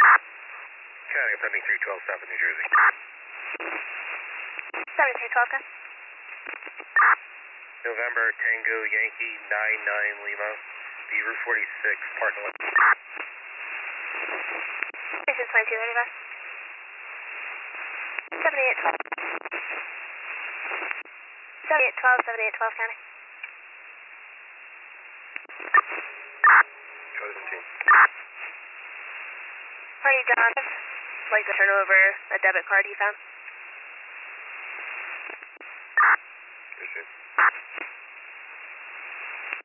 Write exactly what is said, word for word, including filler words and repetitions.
County seventy-three twelve South of New Jersey. seventy-three twelve, okay. November Tango Yankee nine nine Lima, the Route forty-six parking lot. This is twenty-two thirty-five. seventy-eight twelve. seventy-eight twelve, seventy-eight twelve, County. Code seventeen. Party John, like to turn over a debit card he found.